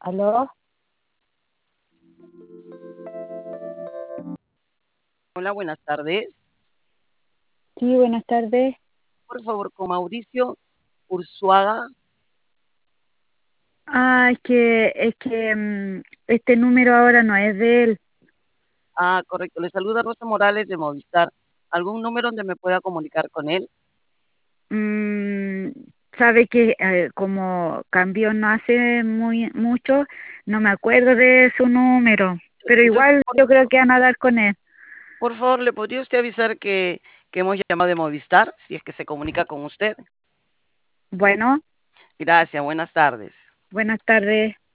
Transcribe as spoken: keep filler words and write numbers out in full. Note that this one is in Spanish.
¿Aló? Hola, buenas tardes. Sí, buenas tardes. Por favor, con Mauricio Ursuaga. Ah, es que, es que mm, este número ahora no es de él. Ah, correcto. Le saluda Rosa Morales de Movistar. ¿Algún número donde me pueda comunicar con él? Mm, sabe que eh, como cambió no hace muy mucho, no me acuerdo de su número, pero Entonces, igual por, yo creo que van a dar con él. por favor, ¿le podría usted avisar que, que hemos llamado de Movistar, si es que se comunica con usted? Bueno, Gracias, buenas tardes. buenas tardes.